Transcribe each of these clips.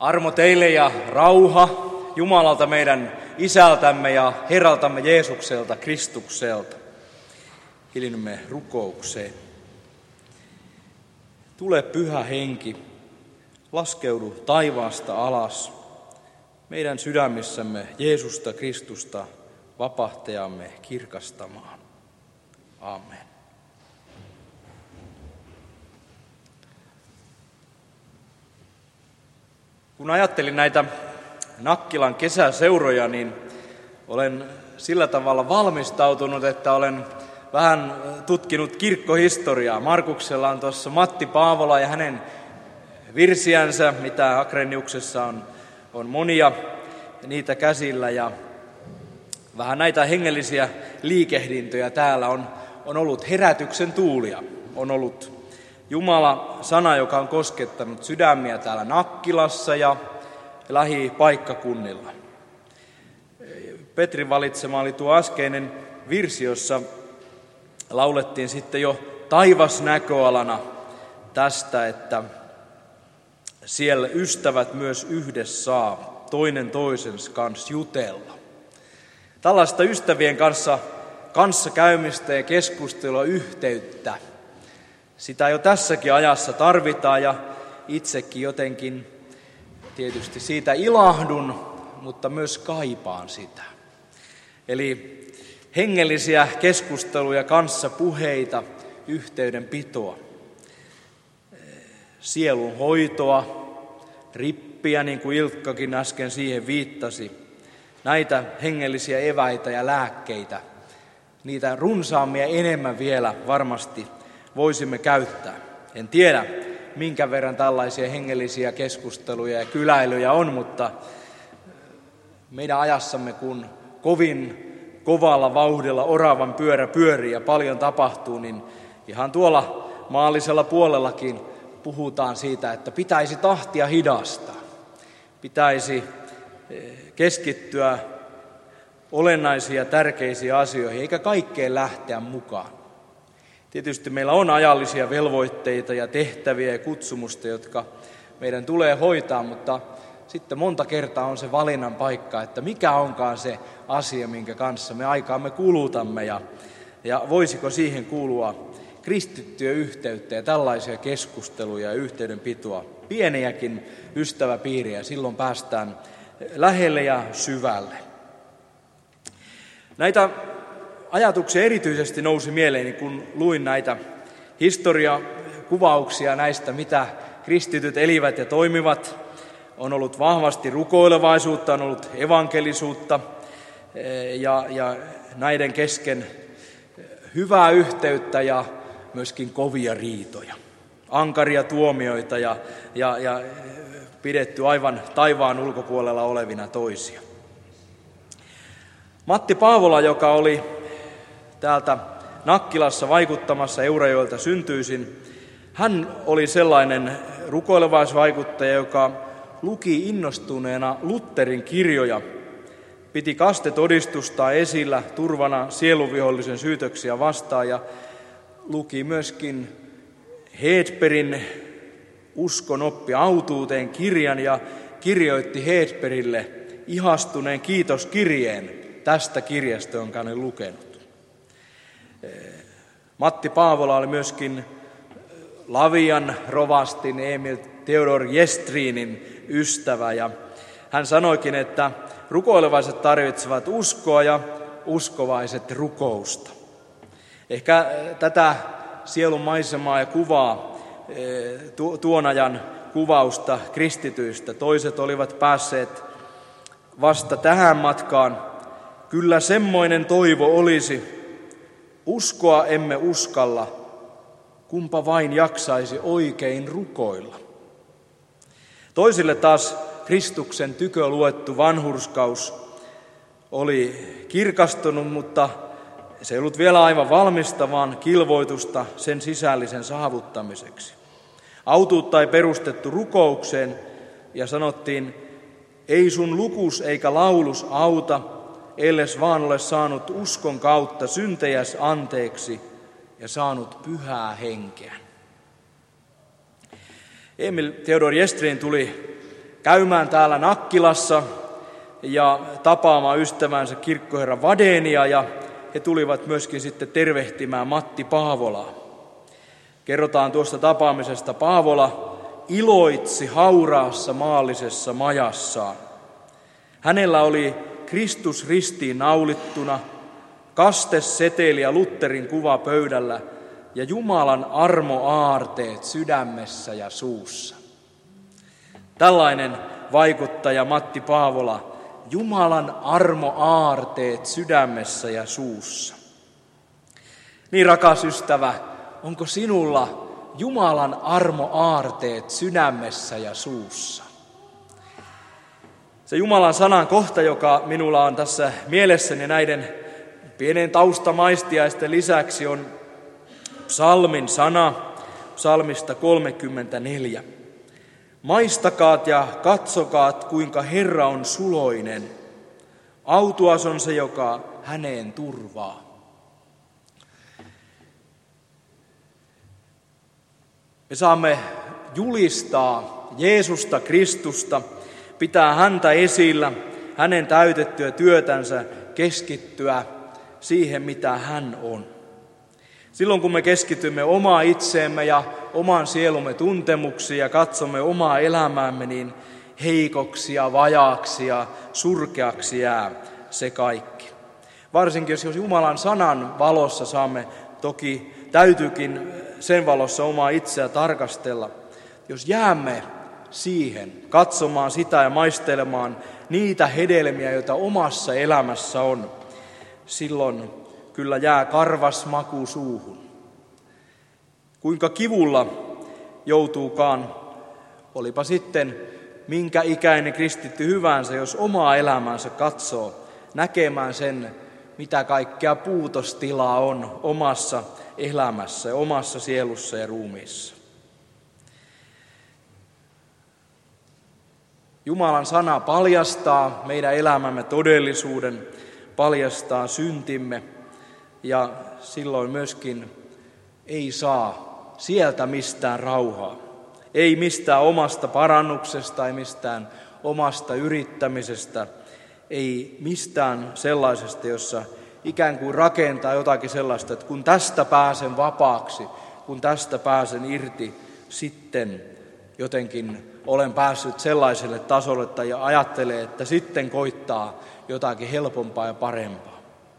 Armo teille ja rauha Jumalalta meidän Isältämme ja Herraltamme Jeesukselta, Kristukselta. Hiljennymme rukoukseen. Tule Pyhä Henki, laskeudu taivaasta alas, meidän sydämissämme Jeesusta Kristusta, vapahtajamme kirkastamaan. Amen. Kun ajattelin näitä Nakkilan kesäseuroja, niin olen sillä tavalla valmistautunut, että olen vähän tutkinut kirkkohistoriaa. Markuksella on tuossa Matti Paavola ja hänen virsiänsä, mitä Agreniuksessa on monia niitä käsillä. Ja vähän näitä hengellisiä liikehdintöjä täällä on ollut herätyksen tuulia. On ollut Jumala-sana, joka on koskettanut sydämiä täällä Nakkilassa ja lähipaikkakunnilla. Petrin valitsema oli tuo äskeinen virsi, jossa laulettiin sitten jo taivasnäköalana tästä, että siellä ystävät myös yhdessä saa toinen toisensa kanssa jutella. Tällaista ystävien kanssa käymistä ja keskustelua, yhteyttä. Sitä jo tässäkin ajassa tarvitaan ja itsekin jotenkin tietysti siitä ilahdun, mutta myös kaipaan sitä. Eli hengellisiä keskusteluja, kanssapuheita, yhteydenpitoa, sielun hoitoa, rippiä, niin kuin Ilkkakin äsken siihen viittasi. Näitä hengellisiä eväitä ja lääkkeitä, niitä runsaammin ja enemmän vielä varmasti voisimme käyttää. En tiedä, minkä verran tällaisia hengellisiä keskusteluja ja kyläilyjä on, mutta meidän ajassamme, kun kovin kovalla vauhdilla oravan pyörä pyörii ja paljon tapahtuu, niin ihan tuolla maallisella puolellakin puhutaan siitä, että pitäisi tahtia hidastaa. Pitäisi keskittyä olennaisiin ja tärkeisiin asioihin, eikä kaikkeen lähteä mukaan. Tietysti meillä on ajallisia velvoitteita ja tehtäviä ja kutsumusta, jotka meidän tulee hoitaa, mutta sitten monta kertaa on se valinnan paikka, että mikä onkaan se asia, minkä kanssa me aikaamme kulutamme ja voisiko siihen kuulua kristittyä yhteyttä ja tällaisia keskusteluja ja yhteydenpitoa, pieniäkin ystäväpiiriä, silloin päästään lähelle ja syvälle. Näitä ajatuksia erityisesti nousi mieleeni, kun luin näitä historiakuvauksia näistä, mitä kristityt elivät ja toimivat. On ollut vahvasti rukoilevaisuutta, on ollut evankelisuutta ja näiden kesken hyvää yhteyttä ja myöskin kovia riitoja, ankaria tuomioita ja pidetty aivan taivaan ulkopuolella olevina toisia. Matti Paavola, joka oli täältä Nakkilassa vaikuttamassa Eurajoelta syntyisin, hän oli sellainen rukoilevaisvaikuttaja, joka luki innostuneena Lutherin kirjoja, piti kastetodistusta esillä turvana sieluvihollisen syytöksiä vastaan ja luki myöskin Hedbergin uskonoppi autuuteen kirjan ja kirjoitti Hedbergille ihastuneen kiitoskirjeen tästä kirjasta, jonka hän on lukenut. Matti Paavola oli myöskin Lavian rovastin Emil Theodor Jestrinin ystävä ja hän sanoikin, että rukoilevaiset tarvitsevat uskoa ja uskovaiset rukousta. Ehkä tätä sielun maisemaa ja kuvaa, tuon ajan kuvausta kristityistä. Toiset olivat päässeet vasta tähän matkaan. Kyllä semmoinen toivo olisi, uskoa emme uskalla, kumpa vain jaksaisi oikein rukoilla. Toisille taas Kristuksen tykö luettu vanhurskaus oli kirkastunut, mutta se ei ollut vielä aivan valmista, vaan kilvoitusta sen sisällisen saavuttamiseksi. Autuutta ei perustettu rukoukseen ja sanottiin, ei sun lukus eikä laulus auta, elles vaan ole saanut uskon kautta syntejäs anteeksi ja saanut pyhää henkeä. Emil Theodor Jestrin tuli käymään täällä Nakkilassa ja tapaamaan ystävänsä kirkkoherra Vadenia, ja he tulivat myöskin sitten tervehtimään Matti Paavolaa. Kerrotaan tuosta tapaamisesta: Paavola iloitsi hauraassa maallisessa majassaan. Hänellä oli Kristus ristiin naulittuna, kasteseteli ja Lutherin kuva pöydällä ja Jumalan armoaarteet sydämessä ja suussa. Tällainen vaikuttaja Matti Paavola, Jumalan armoaarteet sydämessä ja suussa. Niin, rakas ystävä, onko sinulla Jumalan armoaarteet sydämessä ja suussa? Se Jumalan sanan kohta, joka minulla on tässä mielessäni näiden pienen taustamaistiaisten lisäksi, on psalmin sana, psalmista 34. Maistakaat ja katsokaat, kuinka Herra on suloinen. Autuas on se, joka häneen turvaa. Me saamme julistaa Jeesusta Kristusta, pitää häntä esillä, hänen täytettyä työtänsä, keskittyä siihen, mitä hän on. Silloin kun me keskitymme omaa itseemme ja oman sielumme tuntemuksiin ja katsomme omaa elämäämme, niin heikoksi ja vajaaksi ja surkeaksi jää se kaikki. Varsinkin jos Jumalan sanan valossa saamme, toki täytyykin sen valossa omaa itseä tarkastella. Jos jäämme siihen, katsomaan sitä ja maistelemaan niitä hedelmiä, joita omassa elämässä on, silloin kyllä jää karvas maku suuhun. Kuinka kivulla joutuukaan, olipa sitten minkä ikäinen kristitty hyvänsä, jos omaa elämänsä katsoo, näkemään sen, mitä kaikkea puutostilaa on omassa elämässä, omassa sielussa ja ruumiissa. Jumalan sana paljastaa meidän elämämme todellisuuden, paljastaa syntimme, ja silloin myöskin ei saa sieltä mistään rauhaa. Ei mistään omasta parannuksesta, ei mistään omasta yrittämisestä, ei mistään sellaisesta, jossa ikään kuin rakentaa jotakin sellaista, että kun tästä pääsen vapaaksi, kun tästä pääsen irti, sitten jotenkin olen päässyt sellaiselle tasolle tai ajattelee, että sitten koittaa jotakin helpompaa ja parempaa.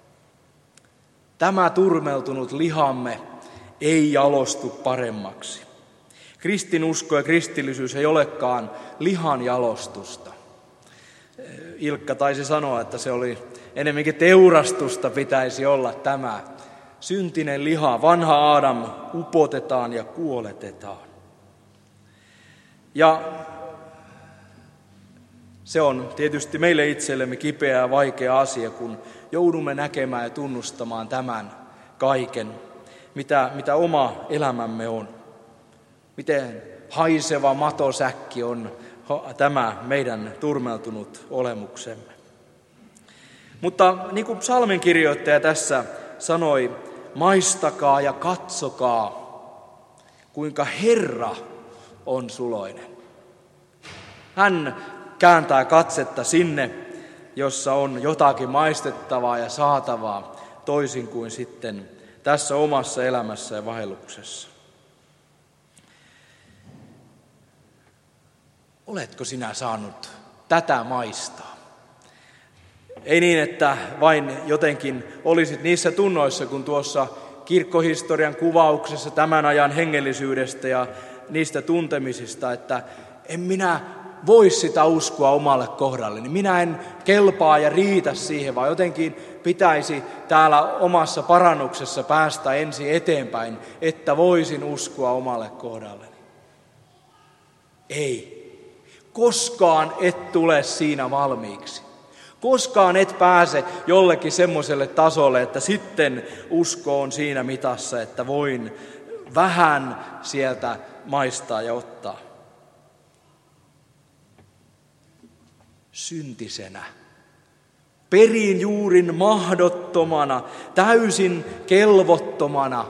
Tämä turmeltunut lihamme ei jalostu paremmaksi. Kristinusko ja kristillisyys ei olekaan lihan jalostusta. Ilkka taisi sanoa, että se oli enemmänkin teurastusta pitäisi olla tämä. Syntinen liha, vanha Aadam upotetaan ja kuoletetaan. Ja se on tietysti meille itsellemme kipeä ja vaikea asia, kun joudumme näkemään ja tunnustamaan tämän kaiken, mitä oma elämämme on. Miten haiseva matosäkki on tämä meidän turmeltunut olemuksemme. Mutta niin kuin psalmin kirjoittaja tässä sanoi, maistakaa ja katsokaa, kuinka Herra on suloinen. Hän kääntää katsetta sinne, jossa on jotakin maistettavaa ja saatavaa, toisin kuin sitten tässä omassa elämässä ja vaelluksessa. Oletko sinä saanut tätä maistaa? Ei niin, että vain jotenkin olisit niissä tunnoissa, kun tuossa kirkkohistorian kuvauksessa tämän ajan hengellisyydestä ja niistä tuntemisista, että en minä voi sitä uskoa omalle kohdalleni. Minä en kelpaa ja riitä siihen, vaan jotenkin pitäisi täällä omassa parannuksessa päästä ensin eteenpäin, että voisin uskoa omalle kohdalleni. Ei. Koskaan et tule siinä valmiiksi. Koskaan et pääse jollekin semmoiselle tasolle, että sitten usko on siinä mitassa, että voin vähän sieltä maistaa ja ottaa. Syntisenä, perin juurin mahdottomana, täysin kelvottomana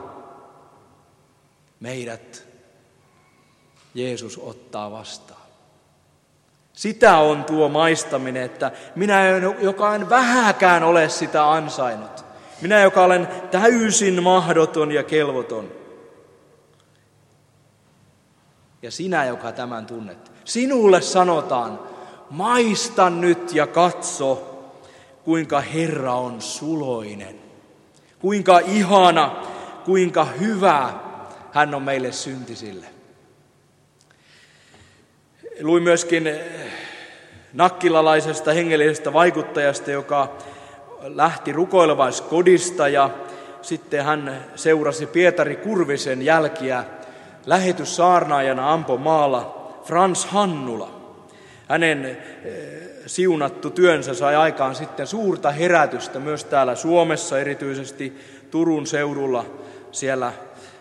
meidät Jeesus ottaa vastaan. Sitä on tuo maistaminen, että minä, joka en vähäkään ole sitä ansainnut. Minä, joka olen täysin mahdoton ja kelvoton. Ja sinä, joka tämän tunnet. Sinulle sanotaan, maista nyt ja katso, kuinka Herra on suloinen. Kuinka ihana, kuinka hyvä hän on meille syntisille. Luin myöskin nakkilalaisesta hengellisestä vaikuttajasta, joka lähti rukoilevaiskodista ja sitten hän seurasi Pietari Kurvisen jälkiä lähetyssaarnaajana Ampomaalla, Frans Hannula. Hänen siunattu työnsä sai aikaan sitten suurta herätystä myös täällä Suomessa, erityisesti Turun seudulla, siellä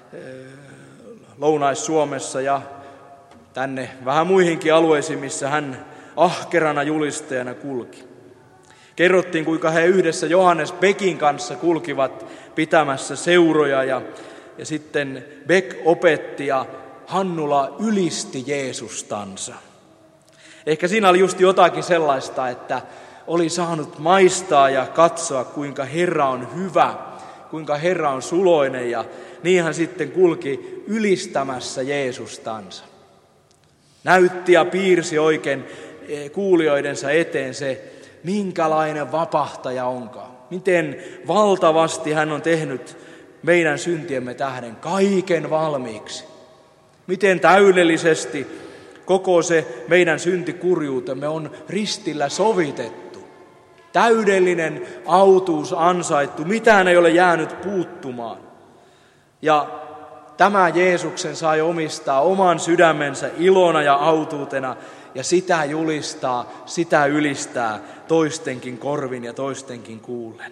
Lounais-Suomessa ja tänne vähän muihinkin alueisiin, missä hän ahkerana julistajana kulki. Kerrottiin, kuinka he yhdessä Johannes Beckin kanssa kulkivat pitämässä seuroja ja sitten Beck opetti ja Hannula ylisti Jeesustansa. Ehkä siinä oli just jotakin sellaista, että oli saanut maistaa ja katsoa, kuinka Herra on hyvä, kuinka Herra on suloinen ja niin hän sitten kulki ylistämässä Jeesustansa. Näytti ja piirsi oikein kuulijoidensa eteen se, minkälainen vapahtaja onkaan. Miten valtavasti hän on tehnyt meidän syntiemme tähden kaiken valmiiksi. Miten täydellisesti koko se meidän syntikurjuutemme on ristillä sovitettu. Täydellinen autuus ansaittu, mitään ei ole jäänyt puuttumaan. Ja tämä Jeesuksen sai omistaa oman sydämensä ilona ja autuutena ja sitä julistaa, sitä ylistää toistenkin korvin ja toistenkin kuullen.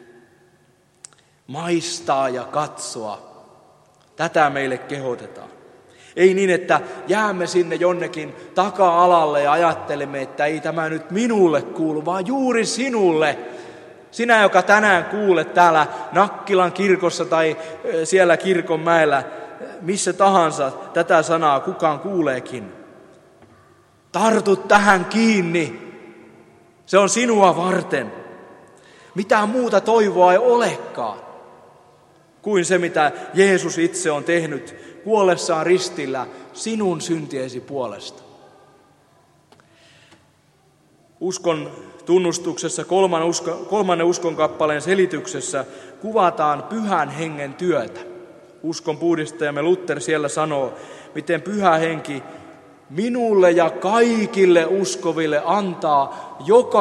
Maistaa ja katsoa, tätä meille kehotetaan. Ei niin, että jäämme sinne jonnekin taka-alalle ja ajattelemme, että ei tämä nyt minulle kuulu, vaan juuri sinulle. Sinä, joka tänään kuulet täällä Nakkilan kirkossa tai siellä Kirkonmäellä, missä tahansa tätä sanaa kukaan kuuleekin. Tartu tähän kiinni. Se on sinua varten. Mitään muuta toivoa ei olekaan kuin se, mitä Jeesus itse on tehnyt kuollessaan ristillä sinun syntiesi puolesta. Uskon tunnustuksessa kolmannen uskonkappaleen selityksessä kuvataan Pyhän Hengen työtä. Uskon puhdistajamme Luther siellä sanoo, miten Pyhä Henki minulle ja kaikille uskoville antaa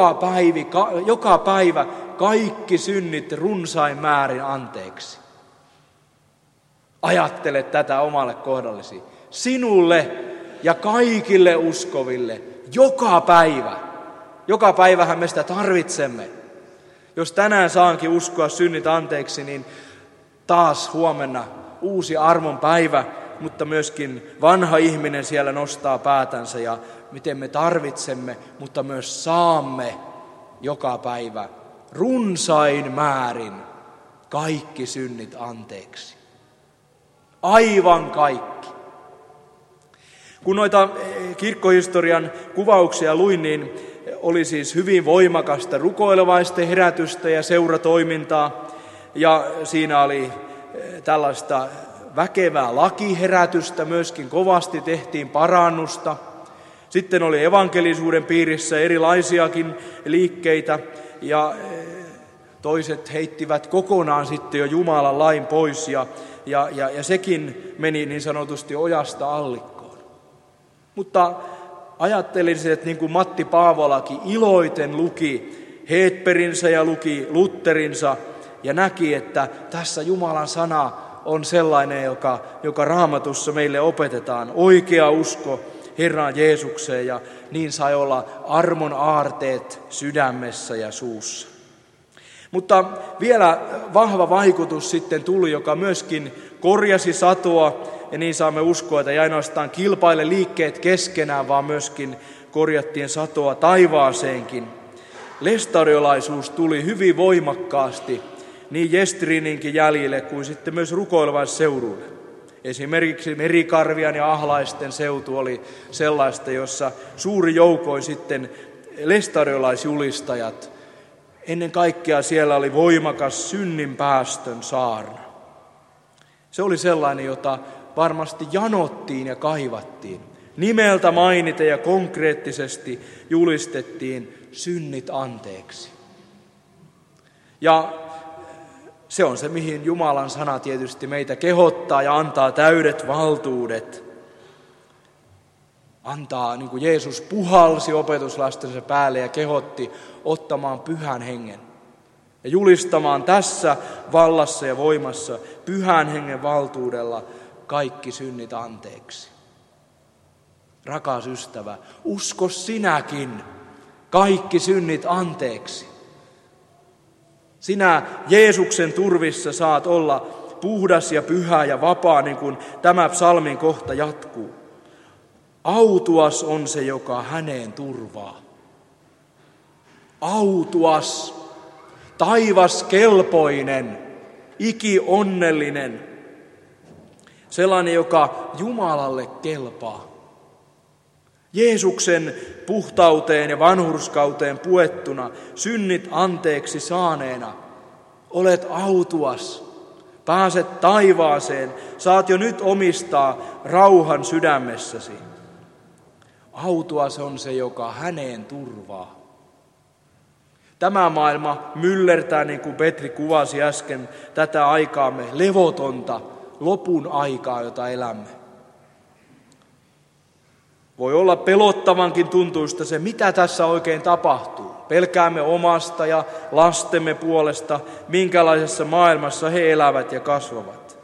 joka päivä kaikki synnit runsain määrin anteeksi. Ajattele tätä omalle kohdallesi. Sinulle ja kaikille uskoville joka päivä. Joka päivähän me sitä tarvitsemme. Jos tänään saankin uskoa synnit anteeksi, niin taas huomenna uusi armon päivä, mutta myöskin vanha ihminen siellä nostaa päätänsä ja miten me tarvitsemme, mutta myös saamme joka päivä runsain määrin kaikki synnit anteeksi. Aivan kaikki. Kun noita kirkkohistorian kuvauksia luin, niin oli siis hyvin voimakasta rukoilevaisten herätystä ja seuratoimintaa. Ja siinä oli tällaista väkevää lakiherätystä, myöskin kovasti tehtiin parannusta. Sitten oli evankelisuuden piirissä erilaisiakin liikkeitä ja toiset heittivät kokonaan sitten jo Jumalan lain pois ja sekin meni niin sanotusti ojasta allikkoon. Mutta ajattelisin, että niin kuin Matti Paavolakin iloiten luki Hedberginsä ja luki Lutherinsa ja näki, että tässä Jumalan sana on sellainen, joka Raamatussa meille opetetaan. Oikea usko Herraan Jeesukseen ja niin sai olla armon aarteet sydämessä ja suussa. Mutta vielä vahva vaikutus sitten tuli, joka myöskin korjasi satoa ja niin saamme uskoa, että ei ainoastaan kilpaile liikkeet keskenään, vaan myöskin korjattiin satoa taivaaseenkin. Lestadiolaisuus tuli hyvin voimakkaasti niin Gestrininkin jäljille kuin sitten myös rukoilevaisseuruille. Esimerkiksi Merikarvian ja Ahlaisten seutu oli sellaista, jossa suuri joukoin sitten lestadiolaisjulistajat. Ennen kaikkea siellä oli voimakas synninpäästön saarna. Se oli sellainen, jota varmasti janottiin ja kaivattiin. Nimeltä mainiten ja konkreettisesti julistettiin synnit anteeksi. Ja se on se, mihin Jumalan sana tietysti meitä kehottaa ja antaa täydet valtuudet. Antaa, niin kuin Jeesus puhalsi opetuslastensa päälle ja kehotti ottamaan Pyhän Hengen. Ja julistamaan tässä vallassa ja voimassa Pyhän Hengen valtuudella kaikki synnit anteeksi. Rakas ystävä, usko sinäkin kaikki synnit anteeksi. Sinä Jeesuksen turvissa saat olla puhdas ja pyhä ja vapaa, niin kuin tämä psalmin kohta jatkuu. Autuas on se, joka häneen turvaa. Autuas, taivaskelpoinen, ikionnellinen. Sellainen, joka Jumalalle kelpaa. Jeesuksen puhtauteen ja vanhurskauteen puettuna, synnit anteeksi saaneena, olet autuas, pääset taivaaseen, saat jo nyt omistaa rauhan sydämessäsi. Autuas on se, joka häneen turvaa. Tämä maailma myllertää, niin kuin Petri kuvasi äsken, tätä aikaamme, levotonta lopun aikaa, jota elämme. Voi olla pelottavankin tuntuista se, mitä tässä oikein tapahtuu. Pelkäämme omasta ja lastemme puolesta, minkälaisessa maailmassa he elävät ja kasvavat.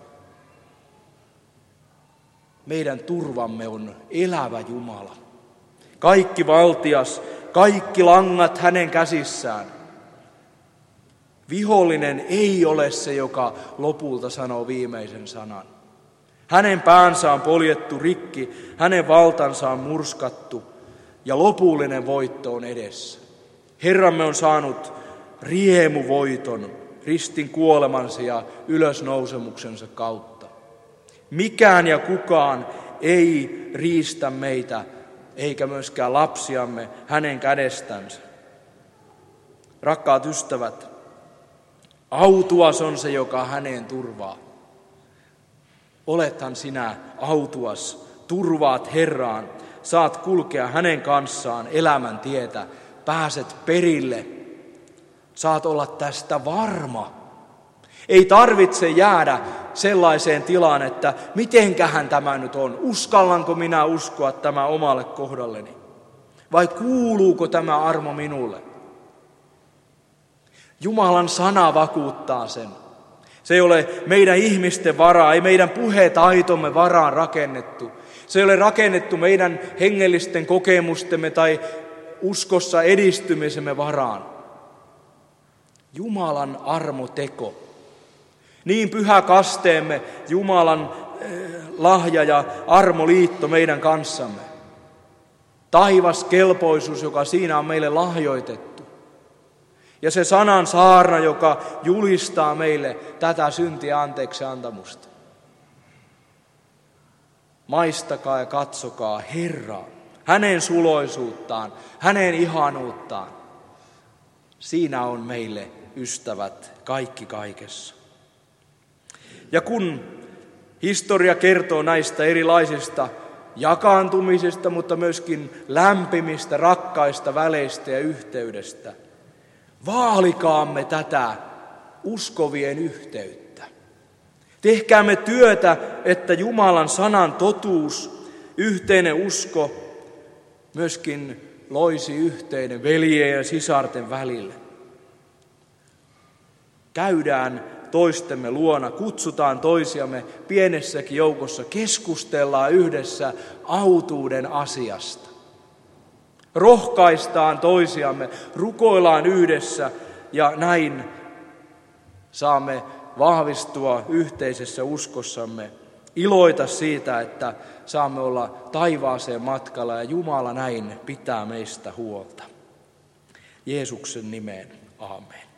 Meidän turvamme on elävä Jumala. Kaikki valtias, kaikki langat hänen käsissään. Vihollinen ei ole se, joka lopulta sanoo viimeisen sanan. Hänen päänsä on poljettu rikki, hänen valtansa on murskattu ja lopullinen voitto on edessä. Herramme on saanut riemuvoiton ristin kuolemansa ja ylösnousemuksensa kautta. Mikään ja kukaan ei riistä meitä, eikä myöskään lapsiamme hänen kädestänsä. Rakkaat ystävät, autuas on se, joka häneen turvaa. Olethan sinä autuas, turvaat Herraan, saat kulkea hänen kanssaan elämän tietä, pääset perille, saat olla tästä varma. Ei tarvitse jäädä sellaiseen tilaan, että mitenkähän tämä nyt on, uskallanko minä uskoa tämä omalle kohdalleni, vai kuuluuko tämä armo minulle. Jumalan sana vakuuttaa sen. Se ei ole meidän ihmisten varaa, ei meidän puhetaitomme varaan rakennettu. Se ei ole rakennettu meidän hengellisten kokemustemme tai uskossa edistymisemme varaan. Jumalan armoteko. Niin pyhä kasteemme, Jumalan lahja ja armoliitto meidän kanssamme. Taivaskelpoisuus, joka siinä on meille lahjoitettu. Ja se sanan saarna, joka julistaa meille tätä syntiä anteeksi antamusta. Maistakaa ja katsokaa Herraa, hänen suloisuuttaan, hänen ihanuuttaan. Siinä on meille ystävät kaikki kaikessa. Ja kun historia kertoo näistä erilaisista jakaantumisista, mutta myöskin lämpimistä, rakkaista väleistä ja yhteydestä, vaalikaamme tätä uskovien yhteyttä. Tehkäämme työtä, että Jumalan sanan totuus, yhteinen usko, myöskin loisi yhteinen veljien ja sisarten välille. Käydään toistemme luona, kutsutaan toisiamme pienessäkin joukossa, keskustellaan yhdessä autuuden asiasta. Rohkaistaan toisiamme, rukoillaan yhdessä ja näin saamme vahvistua yhteisessä uskossamme, iloita siitä, että saamme olla taivaaseen matkalla ja Jumala näin pitää meistä huolta. Jeesuksen nimeen, aamen.